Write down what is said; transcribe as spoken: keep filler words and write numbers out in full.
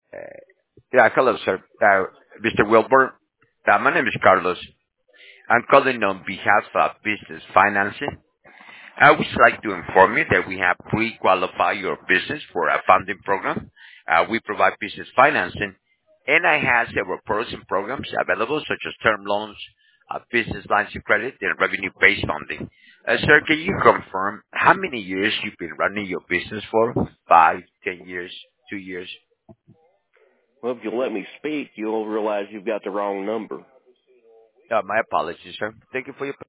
Uh, yeah, hello, sir. Uh, mister Wilbur. Uh, my name is Carlos. I'm calling on behalf of Business Financing. I would like to inform you that we have pre-qualified your business for a funding program. Uh, we provide business financing, and I have several products and programs available, such as term loans, uh, business lines of credit, and revenue-based funding. Uh, sir, can you confirm how many years you've been running your business for? Five, ten years, two years? Well, if you'll let me speak, you'll realize you've got the wrong number. Uh, my apologies, sir. Thank you for your